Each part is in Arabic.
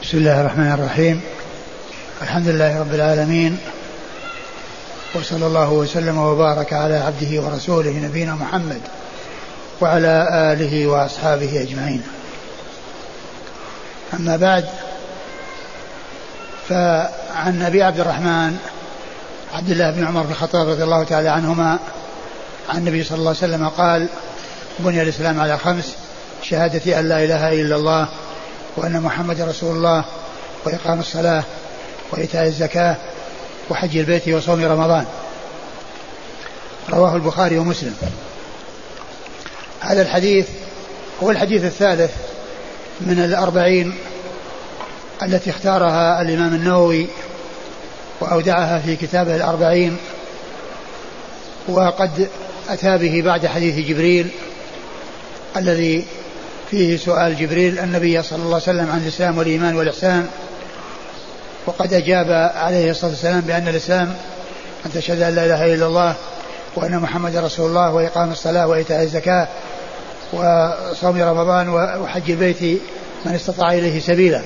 بسم الله الرحمن الرحيم. الحمد لله رب العالمين، وصلى الله وسلم وبارك على عبده ورسوله نبينا محمد وعلى آله وأصحابه أجمعين. أما بعد، فعن أبي عبد الرحمن عبد الله بن عمر بن الخطاب رضي الله تعالى عنهما عن النبي صلى الله عليه وسلم قال: بني الإسلام على 5: شهادة أن لا إله إلا الله وأن محمد رسول الله، وإقام الصلاة، وإيتاء الزكاة، وحج البيت، وصوم رمضان. رواه البخاري ومسلم. هذا الحديث هو الحديث الثالث من 40 التي اختارها الإمام النووي وأودعها في كتابه 40، وقد أتى به بعد حديث جبريل الذي فيه سؤال جبريل النبي صلى الله عليه وسلم عن الإسلام والإيمان والإحسان، وقد أجاب عليه الصلاة والسلام بأن الإسلام أن تشهد أن لا إله إلا الله وأن محمد رسول الله، وإقام الصلاة، وإيتاء الزكاة، وصوم رمضان، وحج البيت من استطاع إليه سبيلا.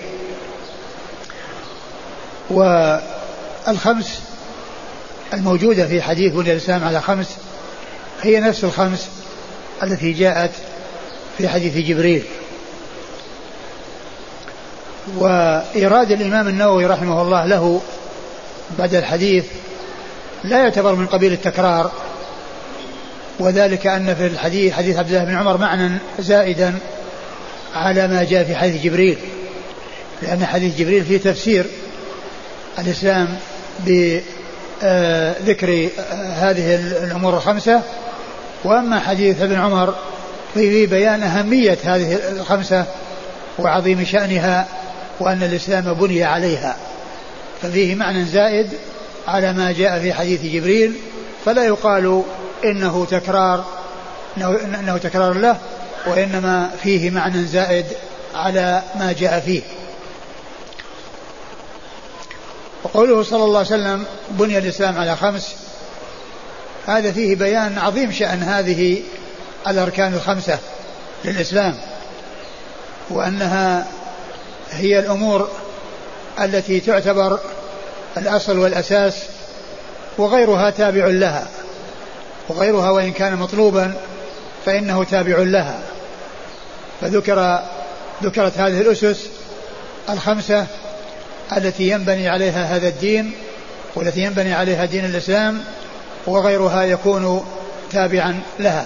والخمس الموجودة في حديث بني الإسلام على 5 هي نفس 5 التي جاءت في حديث جبريل. وإيراد الإمام النووي رحمه الله له بعد الحديث لا يعتبر من قبيل التكرار، وذلك أن في الحديث حديث عبد الله بن عمر معنى زائدا على ما جاء في حديث جبريل، لأن حديث جبريل فيه تفسير الإسلام بذكر هذه الأمور 5، وأما حديث ابن عمر فيه بيان أهمية هذه 5 وعظيم شأنها، وأن الإسلام بني عليها، ففيه معنى زائد على ما جاء في حديث جبريل، فلا يقال إنه تكرار له، وإنما فيه معنى زائد على ما جاء فيه. وقوله صلى الله عليه وسلم بني الإسلام على 5، هذا فيه بيان عظيم شأن هذه الأركان 5 للإسلام، وأنها هي الأمور التي تعتبر الأصل والأساس، وغيرها تابع لها، وغيرها وإن كان مطلوبا فإنه تابع لها. فذكرت هذه الأسس 5 التي ينبني عليها هذا الدين، والتي ينبني عليها دين الإسلام، وغيرها يكون تابعا لها.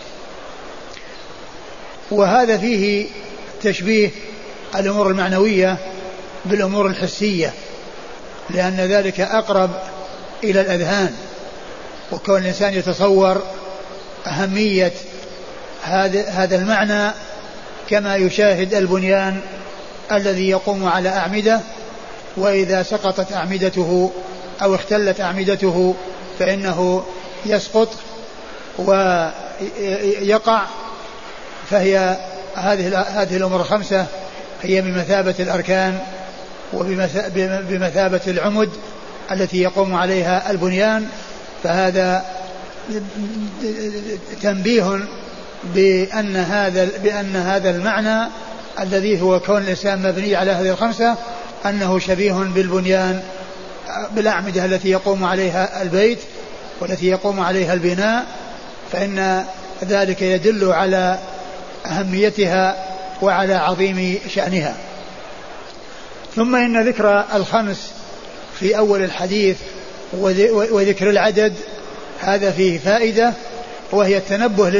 وهذا فيه تشبيه الأمور المعنوية بالأمور الحسية، لأن ذلك أقرب إلى الأذهان، وكون الإنسان يتصور أهمية هذا المعنى كما يشاهد البنيان الذي يقوم على أعمدة، وإذا سقطت أعمدته أو اختلت أعمدته فإنه يسقط ويقع. فهي هذه الأمور 5 هي بمثابة الأركان وبمثابة العمد التي يقوم عليها البنيان. فهذا تنبيه بأن هذا المعنى الذي هو كون الإنسان مبني على هذه 5 أنه شبيه بالبنيان، بالأعمدة التي يقوم عليها البيت والتي يقوم عليها البناء، فإن ذلك يدل على أهميتها وعلى عظيم شأنها. ثم إن ذكر 5 في أول الحديث وذكر العدد هذا فيه فائدة، وهي التنبه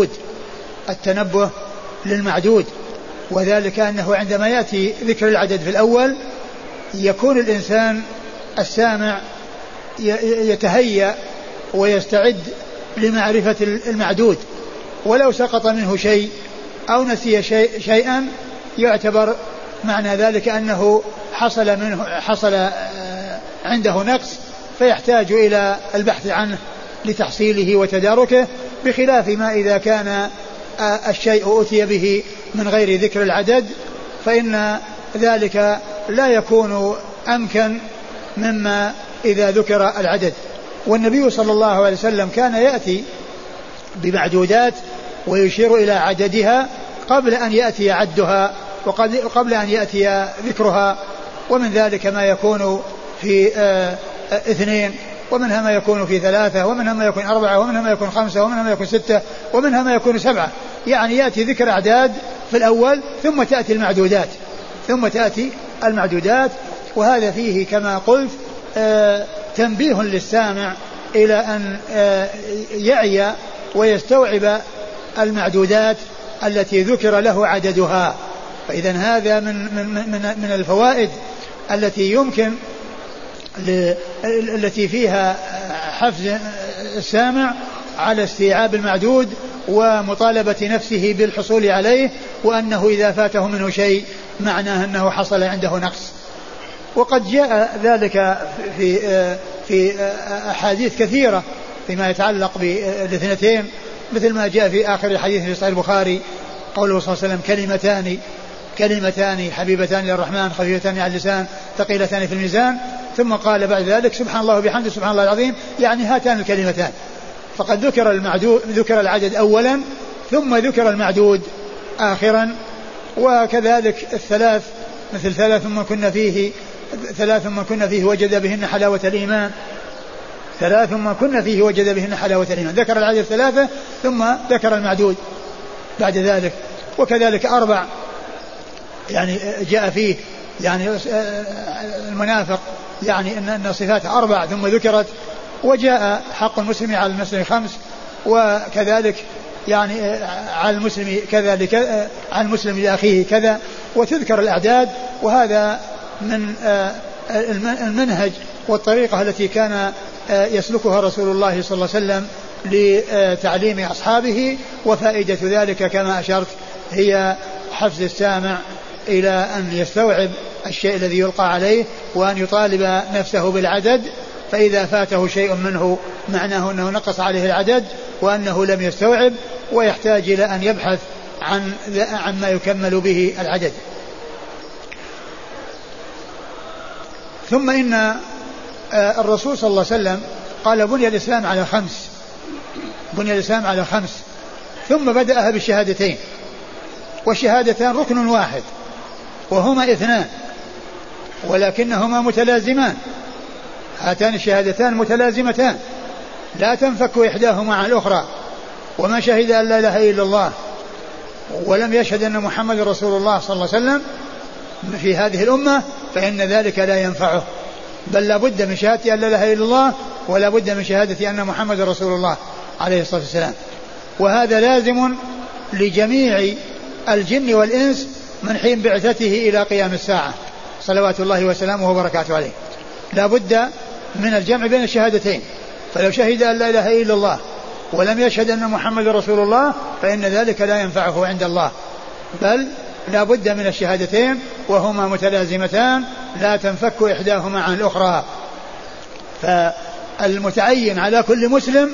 للمعدود، وذلك أنه عندما يأتي ذكر العدد في الأول يكون الإنسان السامع يتهيأ ويستعد لمعرفة المعدود، ولو سقط منه شيء أو نسي شيئا يعتبر معنى ذلك أنه حصل عنده نقص، فيحتاج إلى البحث عنه لتحصيله وتداركه، بخلاف ما إذا كان الشيء أتي به من غير ذكر العدد، فإن ذلك لا يكون أمكن مما إذا ذكر العدد. والنبي صلى الله عليه وسلم كان يأتي بمعدودات ويشير إلى عددها قبل أن يأتي عدها وقبل أن يأتي ذكرها. ومن ذلك ما يكون في 2، ومنها ما يكون في 3، ومنها ما يكون 4، ومنها ما يكون 5، ومنها ما يكون 6، ومنها ما يكون 7. يعني يأتي ذكر أعداد في الأول ثم تأتي المعدودات. وهذا فيه كما قلت تنبيه للسامع إلى أن يعي ويستوعب المعدودات التي ذكر له عددها. فإذا هذا من الفوائد التي يمكن التي فيها حفز السامع على استيعاب المعدود ومطالبة نفسه بالحصول عليه، وأنه إذا فاته منه شيء معناه أنه حصل عنده نقص. وقد جاء ذلك في أحاديث كثيرة فيما يتعلق بالاثنتين، مثل ما جاء في آخر الحديث في صحيح البخاري قوله صلى الله عليه وسلم: كلمتان حبيبتان للرحمن خفيفتان على اللسان ثقيلتان في الميزان. ثم قال بعد ذلك: سبحان الله وبحمده سبحان الله العظيم، يعني هاتان الكلمتان. فقد ذكر العدد أولا ثم ذكر المعدود آخرا. وكذلك الثلاث، مثل ثلاث من كنا فيه وجد بهن حلاوة الإيمان. ذكر العدد 3 ثم ذكر المعدود بعد ذلك. وكذلك 4 يعني جاء فيه يعني المنافق، يعني أن صفات 4 ثم ذكرت. وجاء حق المسلم على المسلم 5، وكذلك يعني على المسلم كذلك على المسلم لأخيه كذا، وتذكر الأعداد. وهذا من المنهج والطريقة التي كان يسلكها رسول الله صلى الله عليه وسلم لتعليم أصحابه. وفائدة ذلك كما أشرت هي حفز السامع إلى أن يستوعب الشيء الذي يلقى عليه، وأن يطالب نفسه بالعدد، فإذا فاته شيء منه معناه أنه نقص عليه العدد وأنه لم يستوعب، ويحتاج إلى أن يبحث عن ما يكمل به العدد. ثم إن الرسول صلى الله عليه وسلم قال: بني الإسلام على 5، ثم بدأها بالشهادتين، والشهادتان ركن واحد، وهما 2 ولكنهما متلازمان. هاتان الشهادتان متلازمتان لا تنفك إحداهما عن الأخرى. وما شهد أن لا إله إلا الله ولم يشهد أن محمد رسول الله صلى الله عليه وسلم في هذه الأمة فإن ذلك لا ينفعه، بل لا بد من شهادة أن لا إله إلا الله ولا بد من شهادة أن محمد رسول الله عليه الصلاة والسلام. وهذا لازم لجميع الجن والإنس من حين بعثته إلى قيام الساعة صلوات الله وسلامه وبركاته عليه. لا بد من الجمع بين الشهادتين. فلو شهد أن لا إله إلا الله ولم يشهد أن محمد رسول الله فإن ذلك لا ينفعه عند الله، بل لا بد من الشهادتين وهما متلازمتان لا تنفك إحداهما عن الأخرى. فالمتعين على كل مسلم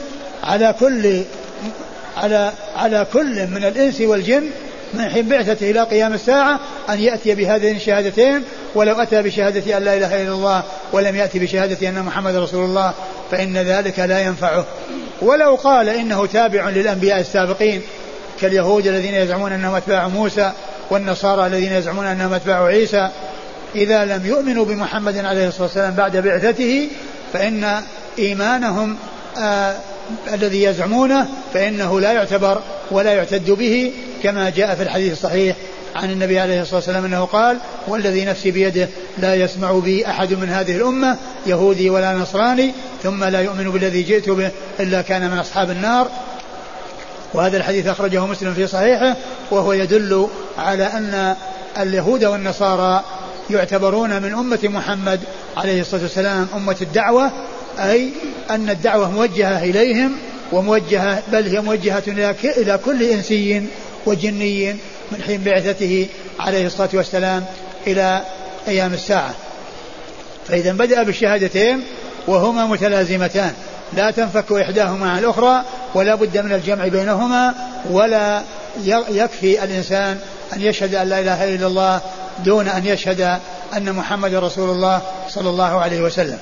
على كل من الإنس والجن من حين بعثته إلى قيام الساعة أن يأتي بهذين الشهادتين. ولو أتى بشهادة أن لا إله إلا الله ولم يأتي بشهادة أن محمد رسول الله فإن ذلك لا ينفعه. ولو قال إنه تابع للأنبياء السابقين كاليهود الذين يزعمون أنهم أتباع موسى والنصارى الذين يزعمون أنهم أتباع عيسى، إذا لم يؤمنوا بمحمد عليه الصلاة والسلام بعد بعثته فإن إيمانهم الذي يزعمونه فإنه لا يعتبر ولا يعتد به، كما جاء في الحديث الصحيح عن النبي عليه الصلاة والسلام أنه قال: والذي نفسي بيده لا يسمع بي أحد من هذه الأمة يهودي ولا نصراني ثم لا يؤمن بالذي جئت به إلا كان من أصحاب النار. وهذا الحديث أخرجه مسلم في صحيحه، وهو يدل على أن اليهود والنصارى يعتبرون من أمة محمد عليه الصلاة والسلام أمة الدعوة، أي أن الدعوة موجهة إليهم وموجهة، بل هي موجهة إلى كل إنسي وجني من حين بعثته عليه الصلاة والسلام إلى أيام الساعة. فإذا بدأ بالشهادتين وهما متلازمتان لا تنفك إحداهما عن الأخرى، ولا بد من الجمع بينهما، ولا يكفي الإنسان أن يشهد أن لا إله إلا الله دون أن يشهد أن محمد رسول الله صلى الله عليه وسلم.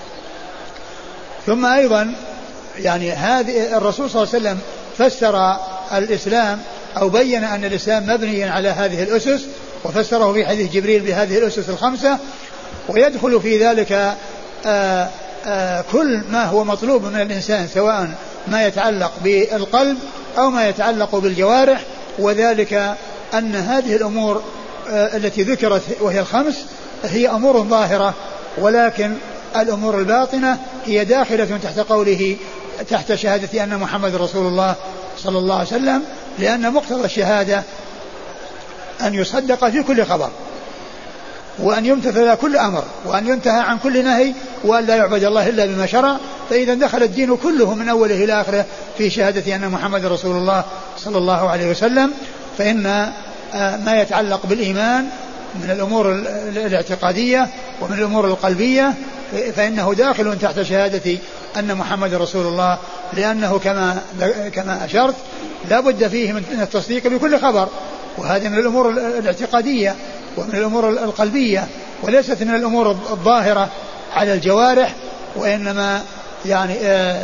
ثم أيضا يعني هذه الرسول صلى الله عليه وسلم فسر الإسلام أو بين أن الإسلام مبني على هذه الأسس، وفسره في حديث جبريل بهذه الأسس الخمسة. ويدخل في ذلك كل ما هو مطلوب من الإنسان سواء ما يتعلق بالقلب أو ما يتعلق بالجوارح، وذلك أن هذه الأمور التي ذكرت وهي الخمس هي أمور ظاهرة، ولكن الأمور الباطنة هي داخلة تحت قوله تحت شهادة أن محمد رسول الله صلى الله عليه وسلم، لأن مقتضى الشهادة أن يصدق في كل خبر، وأن يمتثل كل أمر، وأن ينتهى عن كل نهي، وأن لا يعبد الله إلا بما شرع. فإذا دخل الدين كله من أوله إلى آخره في شهادة أن محمد رسول الله صلى الله عليه وسلم، فإن ما يتعلق بالإيمان من الأمور الاعتقادية ومن الأمور القلبية فإنه داخل تحت شهادة أن محمد رسول الله، لأنه كما أشرت لا بد فيه من التصديق بكل خبر، وهذه من الأمور الاعتقادية ومن الأمور القلبية، وليست من الأمور الظاهرة على الجوارح، وإنما يعني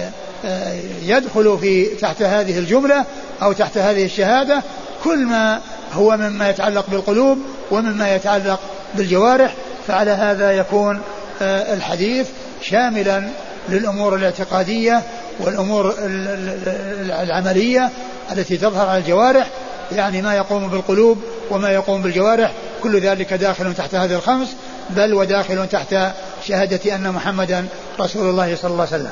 يدخل في تحت هذه الجملة أو تحت هذه الشهادة كل ما هو مما يتعلق بالقلوب ومما يتعلق بالجوارح. فعلى هذا يكون الحديث شاملا للأمور الاعتقادية والأمور العملية التي تظهر على الجوارح، يعني ما يقوم بالقلوب وما يقوم بالجوارح، كل ذلك داخل تحت هذه الخمس، بل وداخل تحت شهادة أن محمدا رسول الله صلى الله عليه وسلم.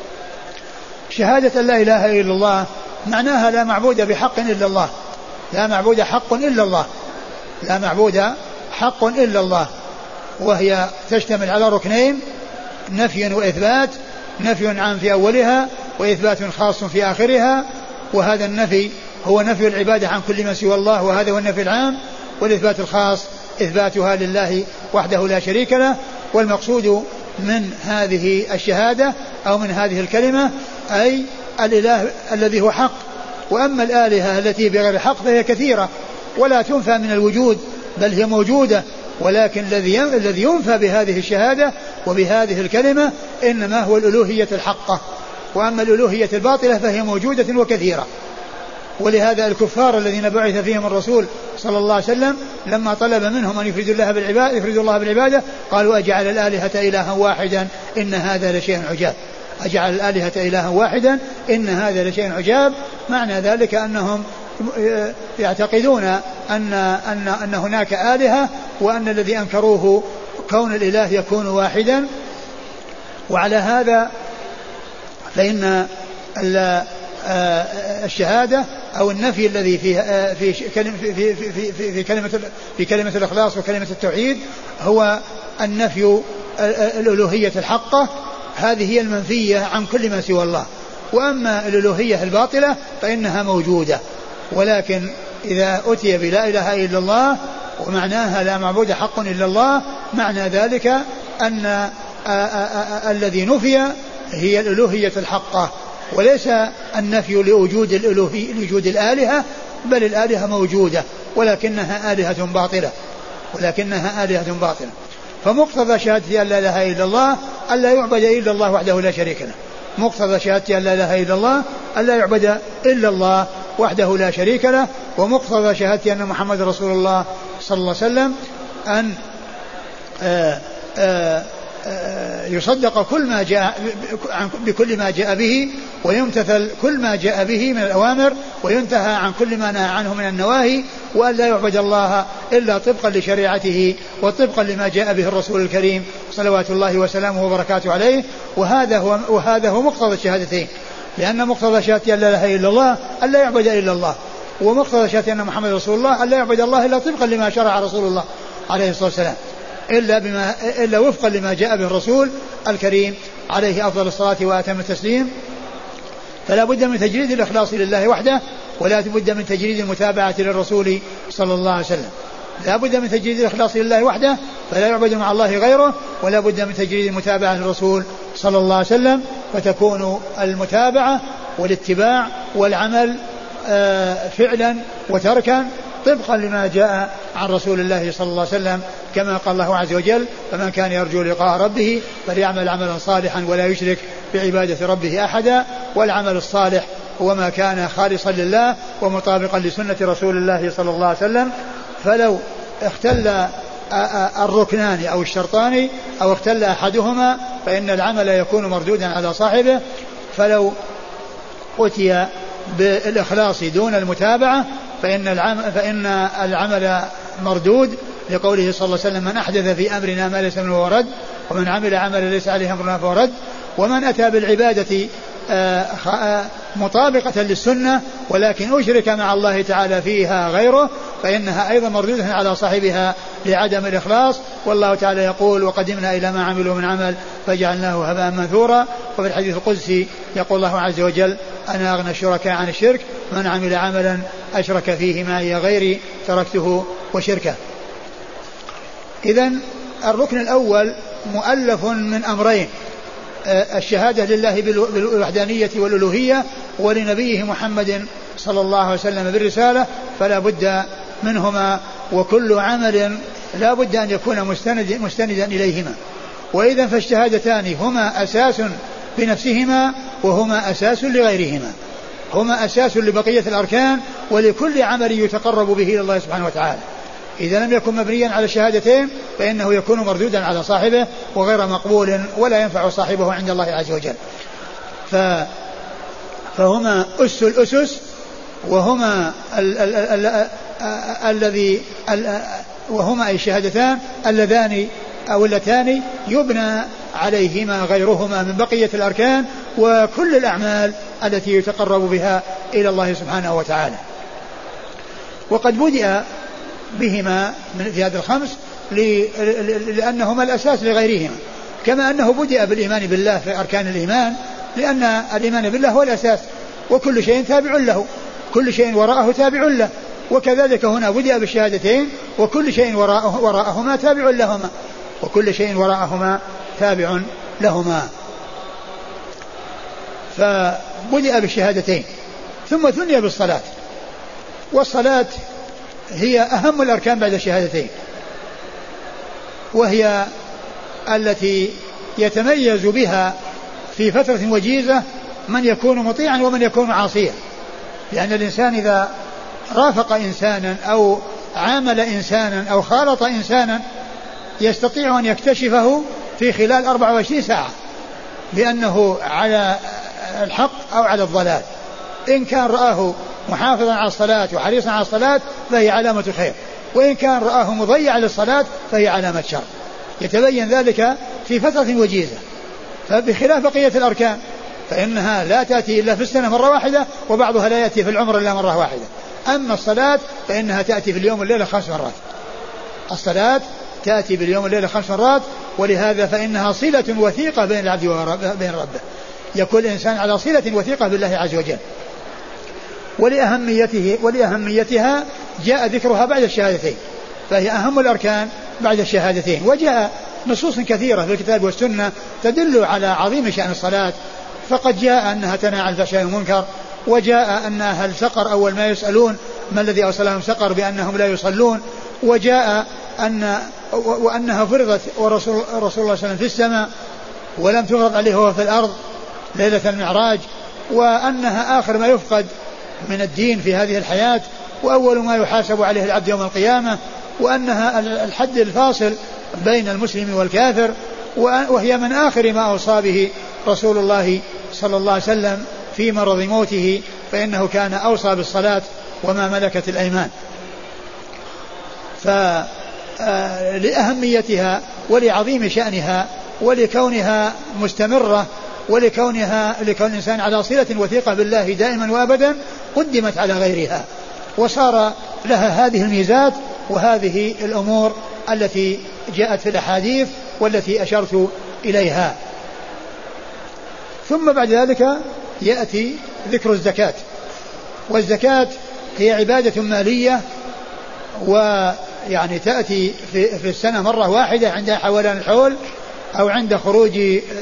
شهادة لا إله إلا الله معناها لا معبود بحق إلا الله، لا معبود حق إلا الله، لا معبود حق إلا الله، وهي تشتمل على ركنين: نفي وإثبات، نفي عام في أولها وإثبات خاص في آخرها، وهذا النفي هو نفي العبادة عن كل ما سوى الله، وهذا هو النفي العام، والإثبات الخاص إثباتها لله وحده لا شريك له. والمقصود من هذه الشهادة أو من هذه الكلمة أي الإله الذي هو حق، وأما الآلهة التي بغير حق فهي كثيرة ولا تنفى من الوجود بل هي موجودة، ولكن الذي ينفى بهذه الشهادة وبهذه الكلمة إنما هو الألوهية الحقة، وأما الألوهية الباطلة فهي موجودة وكثيرة. ولهذا الكفار الذين بعث فيهم الرسول صلى الله عليه وسلم لما طلب منهم أن يفردوا الله بالعبادة قالوا أجعل الآلهة إلها واحدا إن هذا لشيء عجاب، أجعل الآلهة إلها واحدا إن هذا لشيء عجاب. معنى ذلك أنهم يعتقدون أن هناك آلهة، وأن الذي أنكروه كون الإله يكون واحدا. وعلى هذا فإن الشهادة أو النفي الذي في كلمة الإخلاص وكلمة التوحيد هو النفي الألوهية الحقة، هذه هي المنفية عن كل ما سوى الله. وأما الألوهية الباطلة فإنها موجودة، ولكن إذا أتي بلا إله إلا الله ومعناها لا معبود حق إلا الله، معنى ذلك أن الذي نفي هي الألوهية الحقة، وليس النفي لوجود الآلهة، بل الآلهة موجودة ولكنها آلهة باطلة. فمقتضى شهادة أن لا إله إلا الله ألا يعبد إلا الله وحده لا شريك له، مقتضى شهادة أن لا إله إلا الله ألا يعبد إلا الله وحده لا شريك له. ومقتضى شهادة أن محمد رسول الله صلى الله عليه وسلم أن يصدق كل ما جاء بكل ما جاء به، ويمتثل كل ما جاء به من الأوامر، وينتهى عن كل ما نهى عنه من النواهي، وأن لا يعبد الله إلا طبقا لشريعته وطبقا لما جاء به الرسول الكريم صلوات الله وسلامه وبركاته عليه. وهذا هو مقتضى الشهادتين، لأن مقتضى شهادة أن لا إله إلا الله أن لا يعبد إلا الله، ومقتضى شهادة أن محمد رسول الله أن لا يعبد الله إلا طبقا لما شرع رسول الله عليه الصلاة والسلام، إلا وفقا لما جاء به الرسول الكريم عليه أفضل الصلاة وأتم التسليم. فلا بد من تجريد الإخلاص لله وحده، ولا بد من تجريد المتابعة للرسول صلى الله عليه وسلم. لا بد من تجريد الإخلاص لله وحده فلا يعبد مع الله غيره، ولا بد من تجريد المتابعة للرسول صلى الله عليه وسلم، فتكون المتابعة والاتباع والعمل فعلا وتركا طبقا لما جاء عن رسول الله صلى الله عليه وسلم، كما قال الله عز وجل: فمن كان يرجو لقاء ربه فليعمل عملا صالحا ولا يشرك بعبادة ربه أحدا. والعمل الصالح هو ما كان خالصا لله ومطابقا لسنة رسول الله صلى الله عليه وسلم. فلو اختل الركنان أو الشرطان أو اختل أحدهما فإن العمل يكون مردودا على صاحبه. فلو أتي بالإخلاص دون المتابعة فإن العمل مردود، لقوله صلى الله عليه وسلم: من أحدث في أمرنا ما ليس منه فهو رد، ومن عمل عملا ليس عليه أمرنا فهو رد. ومن أتى بالعبادة مطابقة للسنة ولكن أشرك مع الله تعالى فيها غيره فإنها أيضا مردودة على صاحبها لعدم الإخلاص. والله تعالى يقول: وقدمنا إلى ما عملوا من عمل فجعلناه هباء منثورا. وفي الحديث القدسي يقول الله عز وجل: أنا أغنى الشركاء عن الشرك، من عمل عملا أشرك فيه معي غيري تركته وشركه. إذن الركن الأول مؤلف من أمرين: الشهادة لله بالوحدانية والألوهية، ولنبيه محمد صلى الله عليه وسلم بالرسالة، فلا بد منهما، وكل عمل لا بد أن يكون مستندا إليهما. وإذا فالشهادتان هما أساس بنفسهما وهما أساس لغيرهما، هما أساس لبقية الأركان ولكل عمل يتقرب به إلى الله سبحانه وتعالى. إذا لم يكن مبنيا على الشهادتين فإنه يكون مردودا على صاحبه وغير مقبول ولا ينفع صاحبه عند الله عز وجل. فهما أس الأسس، وهما وهما الشهادتان اللذان أو اللتان يبنى عليهما غيرهما من بقية الأركان وكل الأعمال التي يتقرب بها إلى الله سبحانه وتعالى. وقد بدأ بهما في هذا الخمس لأنهما الأساس لغيرهما، كما أنه بدأ بالإيمان بالله في أركان الإيمان، لأن الإيمان بالله هو الأساس وكل شيء تابع له، كل شيء وراءه تابع له. وكذلك هنا بدأ بالشهادتين وكل شيء وراءهما تابع لهما، وكل شيء وراءهما تابع لهما. فبدأ بالشهادتين ثم ثني بالصلاة، والصلاة هي أهم الأركان بعد الشهادتين، وهي التي يتميز بها في فترة وجيزة من يكون مطيعا ومن يكون عاصيا، لأن الإنسان إذا رافق إنسانا أو عامل إنسانا أو خالط إنسانا يستطيع أن يكتشفه في خلال 24 ساعة بأنه على الحق أو على الضلال. إن كان رآه محافظا على الصلاة وحريصا على الصلاة فهي علامة خير، وإن كان رآه مضيعا للصلاة فهي علامة شر. يتبين ذلك في فترة وجيزة. فبخلاف بقية الأركان فإنها لا تأتي إلا في السنة مرة واحدة، وبعضها لا يأتي في العمر إلا مرة واحدة. أما الصلاة فإنها تأتي في اليوم والليلة 5 مرات. الصلاة تأتي باليوم والليلة 5 مرات، ولهذا فإنها صلة وثيقة بين العبد وبين ربه. يكون الإنسان على صلة وثيقة بالله عز وجل. ولأهميتها جاء ذكرها بعد الشهادتين، فهي أهم الأركان بعد الشهادتين. وجاء نصوص كثيرة في الكتاب والسنة تدل على عظيم شأن الصلاة، فقد جاء أنها تنهى عن الفحشاء والمنكر، وجاء أن أهل سقر أول ما يسألون ما الذي أوصلهم سقر بأنهم لا يصلون، وجاء وأنها فرضت ورسول الله صلى الله عليه وسلم في السماء ولم تفرض عليه وهو في الأرض ليلة المعراج، وأنها آخر ما يفقد من الدين في هذه الحياة وأول ما يحاسب عليه العبد يوم القيامة، وأنها الحد الفاصل بين المسلم والكافر، وهي من آخر ما أوصى به رسول الله صلى الله عليه وسلم في مرض موته، فإنه كان أوصى بالصلاة وما ملكت الأيمان. فلأهميتها ولعظيم شأنها ولكونها مستمرة لكون الإنسان على صلة وثيقة بالله دائما وأبدا قدمت على غيرها، وصار لها هذه الميزات وهذه الأمور التي جاءت في الأحاديث والتي أشرت إليها. ثم بعد ذلك يأتي ذكر الزكاة. والزكاة هي عبادة مالية، ويعني تأتي في السنة مرة واحدة عند حولان الحول أو عند خروج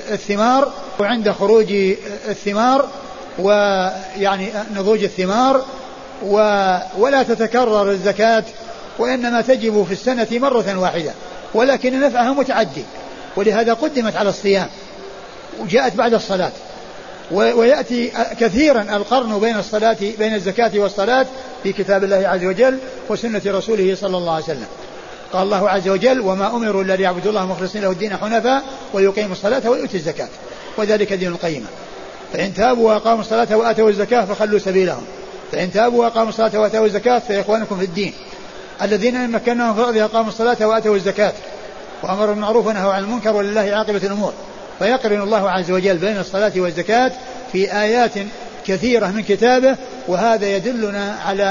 الثمار ويعني نضوج الثمار، ولا تتكرر الزكاة، وإنما تجب في السنة مرة واحدة، ولكن نفعها متعدي، ولهذا قدمت على الصيام وجاءت بعد الصلاة. ويأتي كثيرا القرن بين الزكاة والصلاة في كتاب الله عز وجل وسنة رسوله صلى الله عليه وسلم. قال الله عز وجل وما أمروا إلا ليعبدوا الله مخلصين له الدين حنفاء ويقيموا الصلاة ويؤتوا الزكاة وذلك دين القيمة. فإن تابوا وأقاموا الصلاة وآتوا الزكاة فخلوا سبيلهم. فإن تابوا وأقاموا الصلاة وآتوا الزكاة فإخوانكم في الدين الذين إن مكناهم في الأرض أقاموا الصلاة وآتوا الزكاة وأمروا بالمعروف ونهوا عن المنكر ولله عاقبة الأمور. فيقرن الله عز وجل بين الصلاة والزكاة في آيات كثيرة من كتابه, وهذا يدلنا على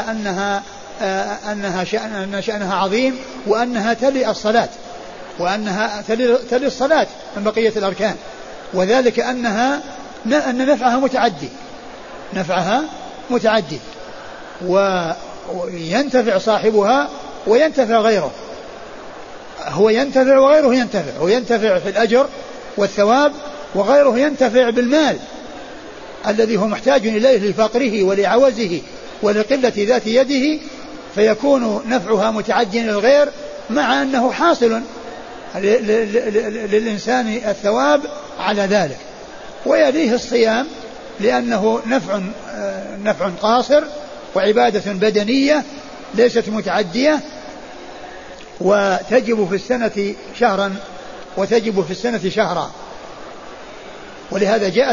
أن شأنها عظيم, وأنها تلي الصلاة, وأنها تلي الصلاة من بقية الأركان, وذلك أن نفعها متعدي وينتفع صاحبها وينتفع غيره, هو ينتفع وغيره ينتفع, وينتفع في الأجر والثواب, وغيره ينتفع بالمال الذي هو محتاج إليه لفقره ولعوزه ولقلة ذات يده, فيكون نفعها متعديا للغير مع أنه حاصل للإنسان الثواب على ذلك. ويليه الصيام لأنه نفع قاصر وعبادة بدنية ليست متعدية, وتجب في السنة شهرا وتجب في السنة شهرا. ولهذا جاء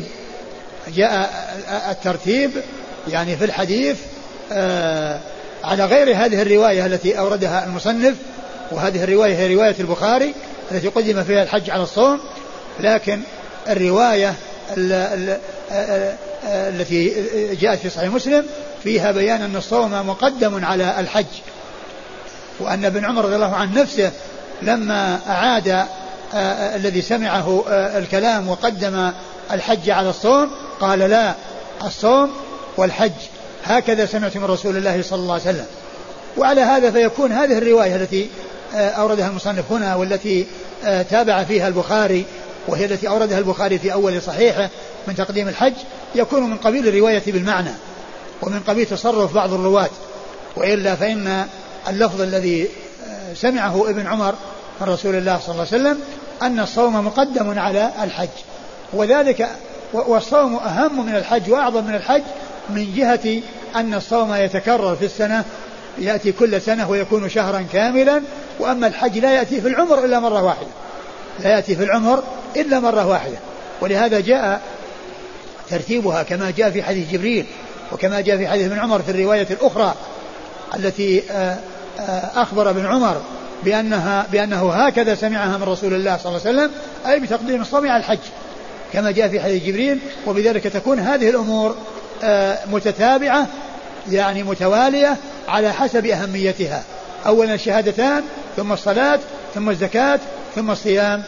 الترتيب يعني في الحديث على غير هذه الرواية التي أوردها المصنف, وهذه الرواية هي رواية البخاري التي قدم فيها الحج على الصوم, لكن الرواية التي جاءت في صحيح مسلم فيها بيان أن الصوم مقدم على الحج, وأن ابن عمر رضي الله عنه نفسه لما أعاد الذي سمعه الكلام وقدم الحج على الصوم قال لا, الصوم والحج هكذا سمعت من رسول الله صلى الله عليه وسلم. وعلى هذا فيكون هذه الرواية التي أوردها المصنف هنا والتي تابع فيها البخاري, وهي التي أوردها البخاري في أول صحيحه من تقديم الحج, يكون من قبيل الرواية بالمعنى ومن قبيل تصرف بعض الرواة, وإلا فإن اللفظ الذي سمعه ابن عمر من رسول الله صلى الله عليه وسلم أن الصوم مقدم على الحج, وذلك والصوم أهم من الحج وأعظم من الحج من جهة أن الصوم يتكرر في السنة, يأتي كل سنة ويكون شهرا كاملا, وأما الحج لا يأتي في العمر إلا مرة واحدة, ولهذا جاء ترتيبها كما جاء في حديث جبريل وكما جاء في حديث ابن عمر في الرواية الأخرى التي أخبر ابن عمر بأنه هكذا سمعها من رسول الله صلى الله عليه وسلم, أي بتقديم الصوم على الحج كما جاء في حديث جبريل. وبذلك تكون هذه الأمور متتابعة يعني متوالية على حسب أهميتها, أولا الشهادتان ثم الصلاة ثم الزكاة ثم الصيام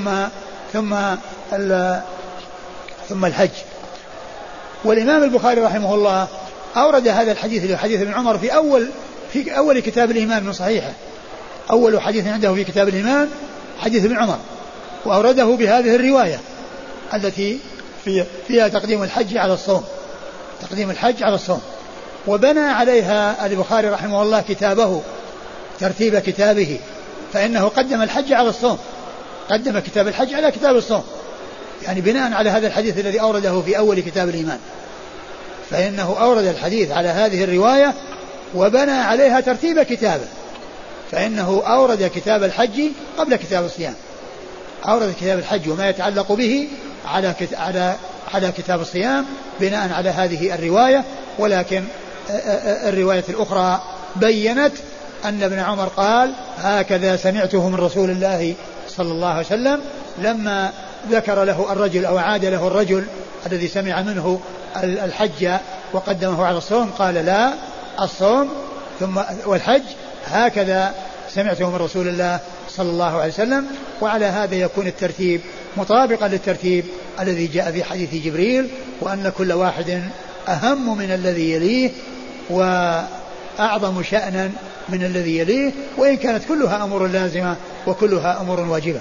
ثم الحج. والإمام البخاري رحمه الله أورد هذا الحديث لحديث ابن عمر في أول كتاب الإيمان من صحيحه, أول حديث عنده في كتاب الإيمان حديث ابن عمر, وأورده بهذه الرواية التي فيها تقديم الحج على الصوم, وبنى عليها البخاري رحمه الله كتابه ترتيب كتابه, فإنه قدم الحج على الصوم, قدم كتاب الحج على كتاب الصوم, يعني بناء على هذا الحديث الذي أورده في أول كتاب الإيمان, فإنه أورد الحديث على هذه الرواية وبنى عليها ترتيب كتابه, فإنه أورد كتاب الحج قبل كتاب الصيام, أورد كتاب الحج وما يتعلق به على كتاب الصيام بناء على هذه الرواية. ولكن الرواية الأخرى بيّنت أن ابن عمر قال هكذا سمعته من رسول الله صلى الله عليه وسلم, لما ذكر له الرجل أو عاد له الرجل الذي سمع منه الحج وقدمه على الصوم قال لا, الصوم ثم والحج هكذا سمعته من رسول الله صلى الله عليه وسلم. وعلى هذا يكون الترتيب مطابقا للترتيب الذي جاء في حديث جبريل, وأن كل واحد أهم من الذي يليه وأعظم شأنا من الذي يليه, وإن كانت كلها أمور لازمة وكلها أمور واجبة.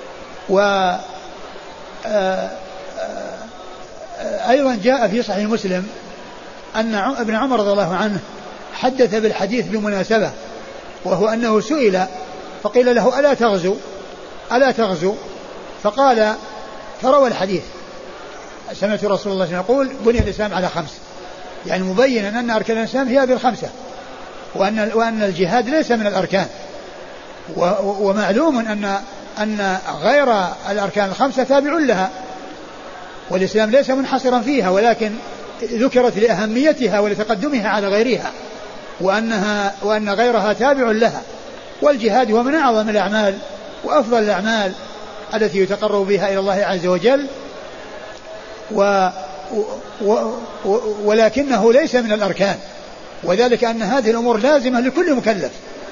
أيضا جاء في صحيح مسلم أن ابن عمر رضي الله عنه حدث بالحديث بمناسبة, وهو أنه سئل فقيل له ألا تغزو, فقال فروى الحديث سمعت رسول الله صلى الله عليه وسلم يقول بني الإسلام على 5, يعني مبينا أن أركان الإسلام هي هذه 5, وأن الجهاد ليس من الأركان, ومعلوم أن غير الأركان الخمسة تابع لها، والإسلام ليس منحصرا فيها، ولكن ذكرت لأهميتها ولتقدمها على غيرها، وأن غيرها تابع لها. والجهاد هو من أعظم الأعمال وأفضل الأعمال التي يتقرب بها إلى الله عز وجل، ولكنه ليس من الأركان، وذلك أن هذه الأمور لازمة لكل مكلف.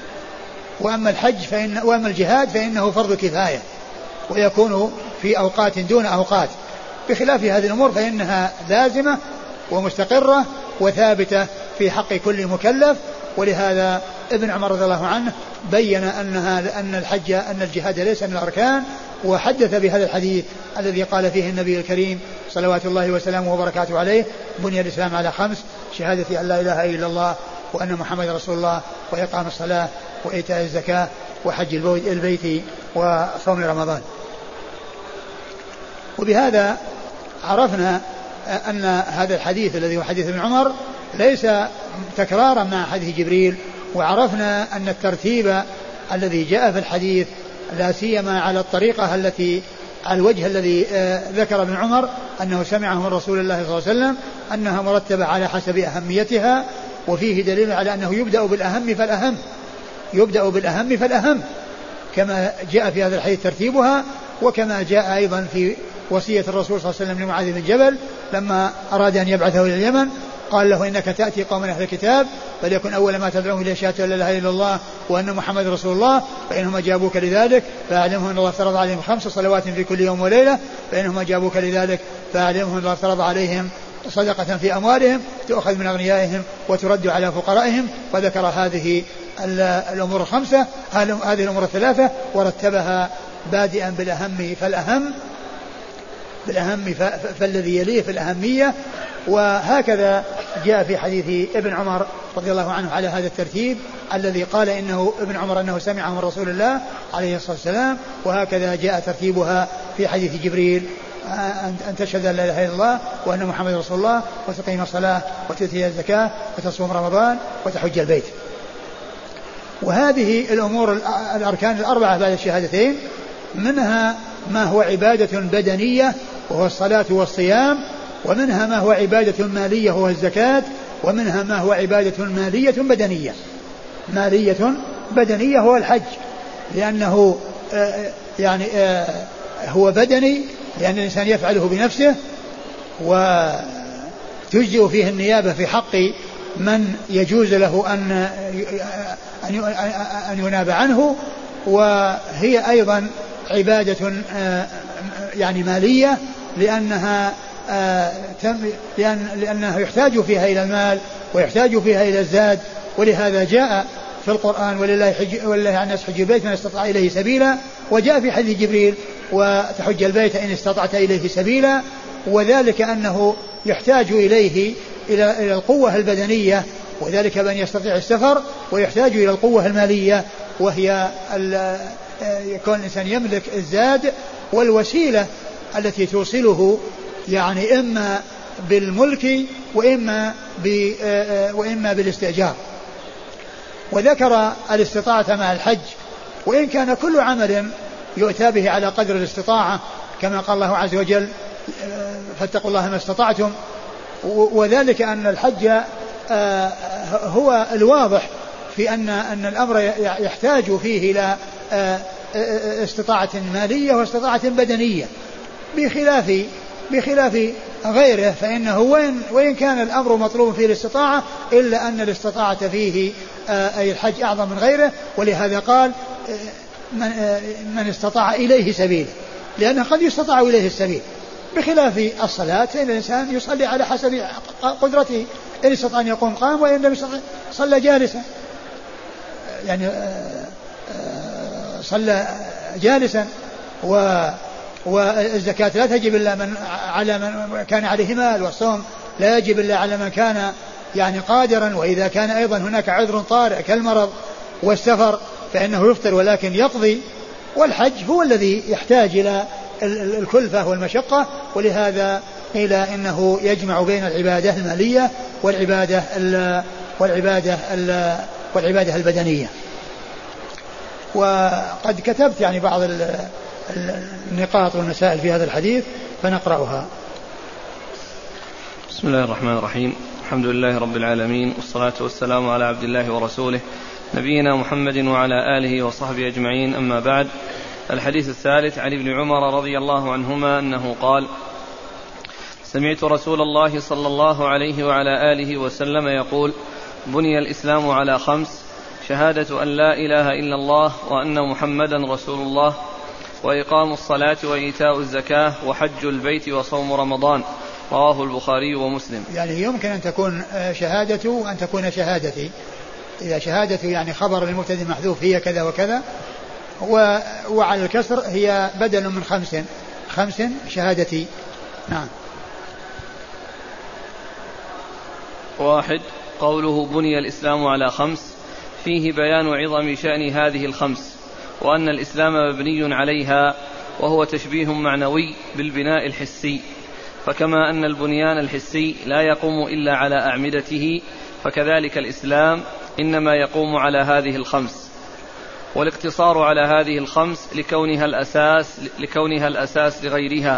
وأما الجهاد فإنه فرض كفاية ويكون في أوقات دون أوقات، بخلاف هذه الأمور فإنها لازمة ومستقرة وثابتة في حق كل مكلف. ولهذا ابن عمر رضي الله عنه بين أن الجهاد ليس من الأركان، وحدث بهذا الحديث الذي قال فيه النبي الكريم صلوات الله وسلامه وبركاته عليه: بني الإسلام على 5: شهادة أن لا إله إلا الله وأن محمد رسول الله، وإقام الصلاة، وإيتاء الزكاة، وحج البيت، وصوم رمضان. وبهذا عرفنا أن هذا الحديث الذي هو حديث ابن عمر ليس تكرارا مع حديث جبريل، وعرفنا أن الترتيب الذي جاء في الحديث لا سيما على الطريقة التي على الوجه الذي ذكر ابن عمر أنه سمعه من رسول الله صلى الله عليه وسلم أنها مرتبة على حسب أهميتها، وفيه دليل على أنه يبدأ بالأهم فالأهم كما جاء في هذا الحديث ترتيبها، وكما جاء أيضا في وصية الرسول صلى الله عليه وسلم لمعاذ بن جبل لما أراد أن يبعثه إلى اليمن، قال له: إنك تأتي قوم أهل الكتاب فليكن أول ما تدعوهم إلى شهادة لا إله إلا الله وأن محمد رسول الله، فإنهم أجابوك لذلك فأعلمهم أن الله افترض عليهم 5 صلوات في كل يوم وليلة، فإنهم أجابوك لذلك فأعلمهم أن الله افترض عليهم صدقة في أموالهم تؤخذ من أغنيائهم وترد على فقرائهم. وذكر هذه الأمور الخمسة، هذه الأمور الثلاثة، ورتبها بادئا بالأهم فالذي يليه في الأهمية. وهكذا جاء في حديث ابن عمر رضي الله عنه على هذا الترتيب الذي قال إنه ابن عمر أنه سمعه من رسول الله عليه الصلاة والسلام. وهكذا جاء ترتيبها في حديث جبريل: أن تشهد أن لا إله إلا الله وأن محمد رسول الله، وتقيم الصلاة، وتؤتي الزكاة، وتصوم رمضان، وتحج البيت. وهذه الأمور الأركان الأربعة بعد الشهادتين منها ما هو عبادة بدنية وهو الصلاة والصيام، ومنها ما هو عبادة مالية وهو الزكاة، ومنها ما هو عبادة مالية بدنية هو الحج، لأنه هو بدني لأن الإنسان يفعله بنفسه، وتجزئ فيه النيابة في حق من يجوز له أن يناب عنه. وهي أيضا عبادة مالية لأنها يحتاج فيها إلى المال ويحتاج فيها إلى الزاد. ولهذا جاء في القرآن: ولله على الناس حج البيت من استطاع إليه سبيلا. وجاء في حديث جبريل: وتحج البيت إن استطعت إليه سبيلا. وذلك أنه يحتاج إليه إلى القوة البدنية، وذلك بأن يستطيع السفر، ويحتاج إلى القوة المالية وهي يكون الإنسان يملك الزاد والوسيلة التي توصله، إما بالملك وإما بالاستئجار. وذكر الاستطاعة مع الحج، وإن كان كل عمل يؤتى به على قدر الاستطاعة كما قال الله عز وجل: فاتقوا الله ما استطعتم. وذلك أن الحج هو الواضح في أن الأمر يحتاج فيه إلى استطاعة مالية واستطاعة بدنية، بخلاف غيره فإنه وإن كان الأمر مطلوب فيه الاستطاعة إلا أن الاستطاعة فيه أي الحج أعظم من غيره. ولهذا قال: من استطاع إليه سبيل، لأنه قد يستطاع إليه السبيل، بخلاف الصلاة فإن الإنسان يصلي على حسب قدرته، إن استطاع أن يقوم قام، وإن لم يستطع صلى جالسا، صلى جالسا. والزكاة لا تجب إلا على من كان عليه مال، والصوم لا يجب إلا على من كان قادرا، وإذا كان أيضا هناك عذر طارئ كالمرض والسفر فإنه يفطر ولكن يقضي. والحج هو الذي يحتاج إلى الكلفة والمشقة، ولهذا قيل إنه يجمع بين العبادة المالية والعبادة البدنية. وقد كتبت يعني بعض النقاط والمسائل في هذا الحديث فنقرأها. بسم الله الرحمن الرحيم. الحمد لله رب العالمين، والصلاة والسلام على عبد الله ورسوله نبينا محمد وعلى آله وصحبه أجمعين، أما بعد. الحديث الثالث عن ابن عمر رضي الله عنهما أنه قال: سمعت رسول الله صلى الله عليه وعلى آله وسلم يقول: بني الإسلام على 5: شهادة أن لا إله إلا الله وأن محمدا رسول الله، وإقام الصلاة وإيتاء الزكاة وحج البيت وصوم رمضان. رواه البخاري ومسلم. يعني يمكن أن تكون شهادته وأن تكون شهادتي. إذا شهادته يعني خبر المبتدأ محذوف هي كذا وكذا، وعلى الكسر هي بدل من 5 شهادتي. نعم. 1. قوله بني الإسلام على 5 فيه بيان عظم شأن هذه 5، وأن الإسلام مبني عليها، وهو تشبيه معنوي بالبناء الحسي، فكما أن البنيان الحسي لا يقوم إلا على أعمدته، فكذلك الإسلام إنما يقوم على هذه 5، والاقتصار على هذه 5 لكونها الأساس لغيرها،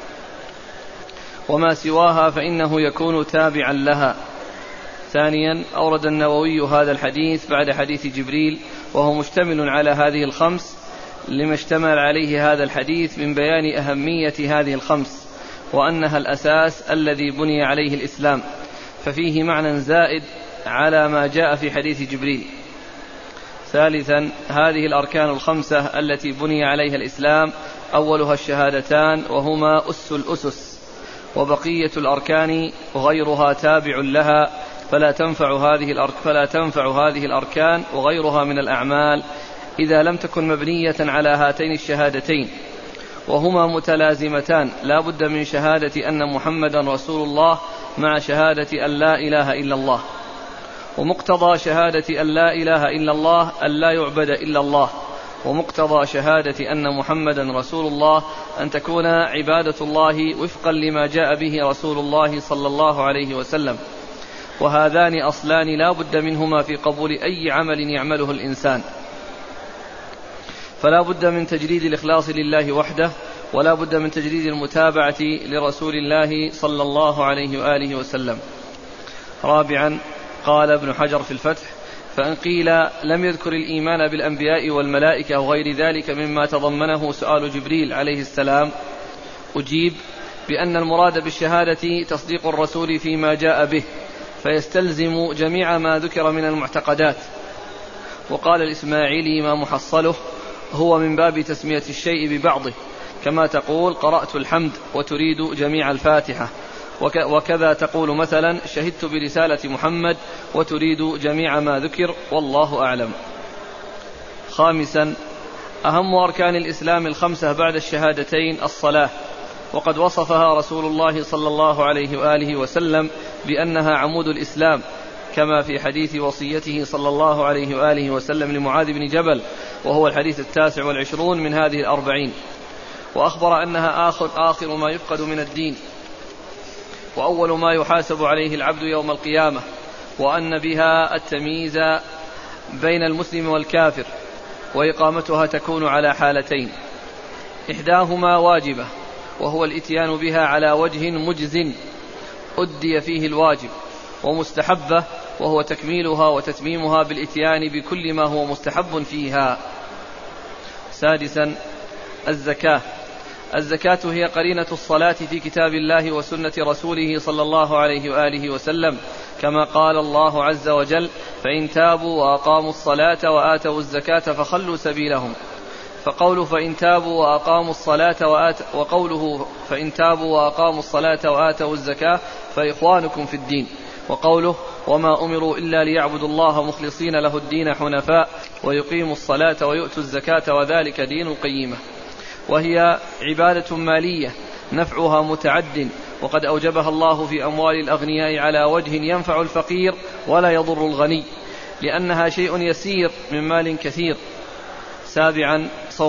وما سواها فإنه يكون تابعا لها. 2. أورد النووي هذا الحديث بعد حديث جبريل، وهو مشتمل على هذه 5 لما اشتمل عليه هذا الحديث من بيان أهمية هذه 5، وأنها الأساس الذي بني عليه الإسلام، ففيه معنى زائد على ما جاء في حديث جبريل. 3. هذه الأركان 5 التي بني عليها الإسلام أولها الشهادتان، وهما أس الأسس، وبقية الأركان غيرها تابع لها، فلا تنفع هذه الأركان وغيرها من الأعمال إذا لم تكن مبنية على هاتين الشهادتين، وهما متلازمتان، لا بد من شهادة أن محمدا رسول الله مع شهادة أن لا إله إلا الله. ومقتضى شهادة أن لا إله إلا الله أن لا يعبد إلا الله، ومقتضى شهادة أن محمدا رسول الله أن تكون عبادة الله وفقا لما جاء به رسول الله صلى الله عليه وسلم، وهذان أصلان لا بد منهما في قبول أي عمل يعمله الإنسان، فلا بد من تجريد الإخلاص لله وحده، ولا بد من تجريد المتابعة لرسول الله صلى الله عليه وآله وسلم. 4. قال ابن حجر في الفتح: فإن قيل لم يذكر الإيمان بالأنبياء والملائكة وغير ذلك مما تضمنه سؤال جبريل عليه السلام، أجيب بأن المراد بالشهادة تصديق الرسول فيما جاء به، فيستلزم جميع ما ذكر من المعتقدات. وقال الإسماعيلي ما محصله هو من باب تسمية الشيء ببعضه، كما تقول قرأت الحمد وتريد جميع الفاتحة، وكذا تقول مثلا شهدت برسالة محمد وتريد جميع ما ذكر، والله أعلم. 5. أهم أركان الإسلام 5 بعد الشهادتين الصلاة، وقد وصفها رسول الله صلى الله عليه وآله وسلم بأنها عمود الإسلام، كما في حديث وصيته صلى الله عليه وآله وسلم لمعاذ بن جبل، وهو الحديث 29 من هذه 40، وأخبر أنها آخر ما يفقد من الدين، وأول ما يحاسب عليه العبد يوم القيامة، وأن بها التمييز بين المسلم والكافر، وإقامتها تكون على حالتين: إحداهما واجبة، وهو الإتيان بها على وجه مجز أدي فيه الواجب، ومستحبة، وهو تكميلها وتتميمها بالإتيان بكل ما هو مستحب فيها. 6. الزكاة هي قرينة الصلاة في كتاب الله وسنة رسوله صلى الله عليه وآله وسلم، كما قال الله عز وجل: فإن تابوا وأقاموا الصلاة وآتوا الزكاة فخلوا سبيلهم. فقوله فإن تابوا وأقاموا الصلاة وآتوا الزكاة فإخوانكم في الدين. وقوله وما أمروا إلا ليعبدوا الله مخلصين له الدين حنفاء ويقيموا الصلاة ويؤتوا الزكاة وذلك دين القيمة. وهي عبادة مالية نفعها متعد، وقد أوجبها الله في أموال الأغنياء على وجه ينفع الفقير ولا يضر الغني، لأنها شيء يسير من مال كثير. 7.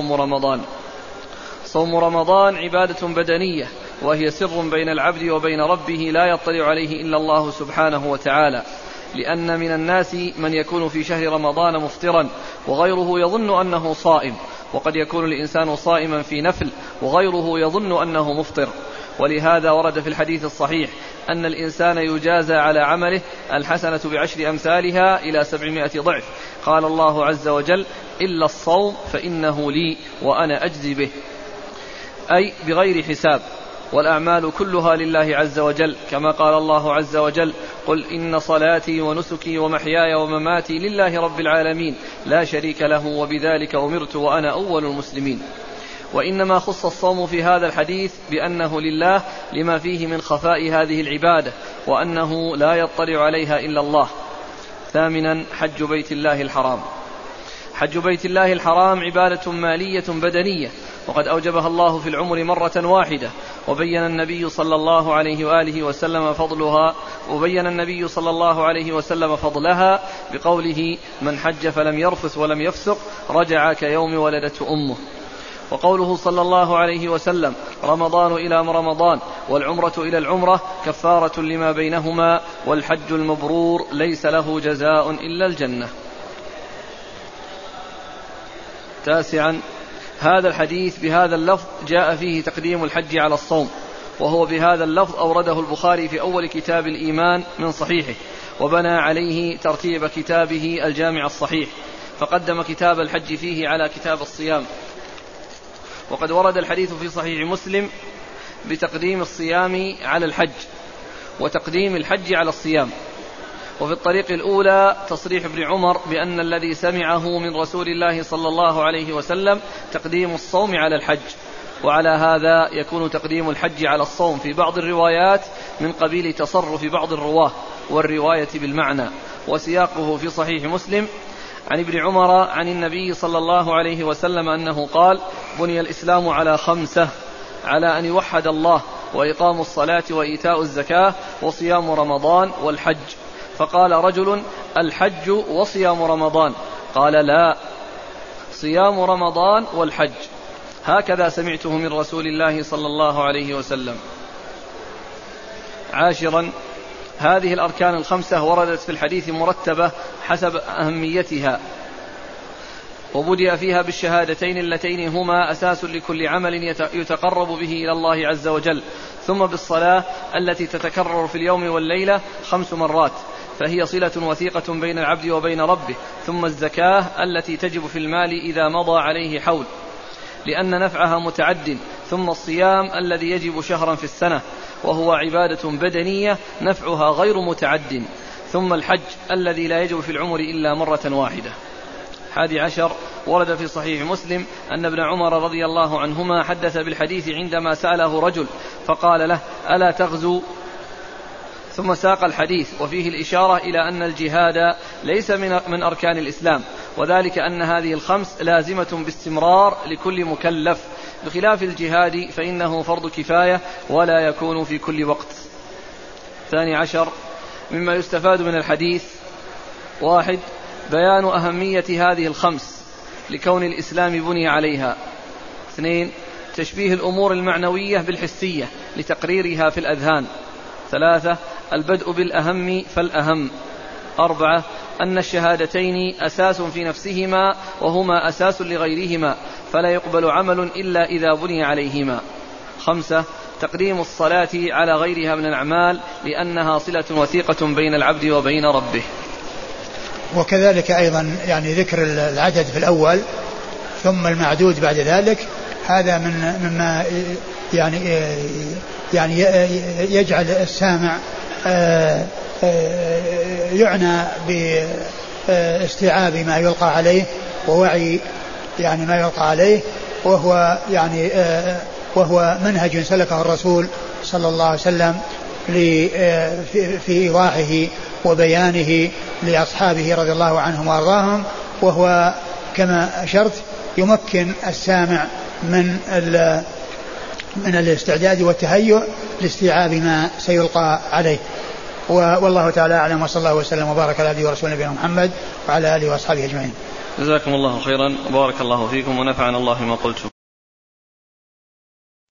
صوم رمضان عبادة بدنية، وهي سر بين العبد وبين ربه لا يطلع عليه إلا الله سبحانه وتعالى، لأن من الناس من يكون في شهر رمضان مفطرا وغيره يظن أنه صائم، وقد يكون الإنسان صائما في نفل وغيره يظن أنه مفطر. ولهذا ورد في الحديث الصحيح أن الإنسان يجازى على عمله الحسنة ب10 أمثالها إلى 700 ضعف. قال الله عز وجل: إلا الصوم فإنه لي وأنا أجزي به، أي بغير حساب، والأعمال كلها لله عز وجل، كما قال الله عز وجل: قل إن صلاتي ونسكي ومحياي ومماتي لله رب العالمين لا شريك له وبذلك أمرت وأنا أول المسلمين. وإنما خص الصوم في هذا الحديث بأنه لله لما فيه من خفاء هذه العبادة، وأنه لا يطلع عليها إلا الله. ثامنا: حج بيت الله الحرام. حج بيت الله الحرام عبادة مالية بدنية، وقد أوجبها الله في العمر مرة واحدة، وبين النبي صلى الله عليه وآله وسلم فضلها بقوله: من حج فلم يرفث ولم يفسق رجع كيوم ولدته أمه. وقوله صلى الله عليه وسلم: رمضان إلى رمضان والعمرة إلى العمرة كفارة لما بينهما والحج المبرور ليس له جزاء إلا الجنة. تاسعا: هذا الحديث بهذا اللفظ جاء فيه تقديم الحج على الصوم، وهو بهذا اللفظ أورده البخاري في أول كتاب الإيمان من صحيحه، وبنى عليه ترتيب كتابه الجامع الصحيح، فقدم كتاب الحج فيه على كتاب الصيام. وقد ورد الحديث في صحيح مسلم بتقديم الصيام على الحج وتقديم الحج على الصيام. وفي الطريق الأولى تصريح ابن عمر بأن الذي سمعه من رسول الله صلى الله عليه وسلم تقديم الصوم على الحج، وعلى هذا يكون تقديم الحج على الصوم في بعض الروايات من قبيل تصرف بعض الرواه والرواية بالمعنى. وسياقه في صحيح مسلم عن ابن عمر عن النبي صلى الله عليه وسلم أنه قال: بني الإسلام على 5: على أن يوحد الله، وإقام الصلاة، وإيتاء الزكاة، وصيام رمضان، والحج. فقال رجل: الحج وصيام رمضان؟ قال: لا، صيام رمضان والحج، هكذا سمعته من رسول الله صلى الله عليه وسلم. عاشرا: هذه الأركان ال5 وردت في الحديث مرتبة حسب أهميتها، وبدأ فيها بالشهادتين اللتين هما أساس لكل عمل يتقرب به إلى الله عز وجل، ثم بالصلاة التي تتكرر في اليوم والليلة 5 مرات، فهي صلة وثيقة بين العبد وبين ربه، ثم الزكاة التي تجب في المال إذا مضى عليه حول لأن نفعها متعد، ثم الصيام الذي يجب شهرا في السنة وهو عبادة بدنية نفعها غير متعد، ثم الحج الذي لا يجب في العمر إلا مرة واحدة. 11: ورد في صحيح مسلم أن ابن عمر رضي الله عنهما حدث بالحديث عندما سأله رجل فقال له: ألا تغزو؟ ثم ساق الحديث، وفيه الإشارة إلى أن الجهاد ليس من أركان الإسلام، وذلك أن هذه ال5 لازمة باستمرار لكل مكلف، بخلاف الجهاد فإنه فرض كفاية ولا يكون في كل وقت. 12: مما يستفاد من الحديث: 1. بيان أهمية هذه ال5 لكون الإسلام بني عليها. 2. تشبيه الأمور المعنوية بالحسية لتقريرها في الأذهان. 3. البدء بالأهم فالأهم. 4. أن الشهادتين أساس في نفسهما وهما أساس لغيرهما، فلا يقبل عمل إلا إذا بني عليهما. 5. تقديم الصلاة على غيرها من الأعمال لأنها صلة وثيقة بين العبد وبين ربه. وكذلك أيضا يعني ذكر العدد في الأول ثم المعدود بعد ذلك، هذا مما يعني يجعل السامع يعنى باستيعاب ما يلقى عليه ووعي يعني ما يلقى عليه، وهو منهج سلكه الرسول صلى الله عليه وسلم في إيضاحه وبيانه لأصحابه رضي الله عنهم وأرضاهم، وهو كما أشرت يمكن السامع من الاستعداد والتهيؤ لاستيعاب ما سيلقى عليه. والله تعالى أعلم، وصلى الله وسلم وبارك على عبده ورسوله نبينا محمد وعلى آله وأصحابه أجمعين. جزاكم الله خيرا وبارك الله فيكم ونفعنا الله ما قلتم.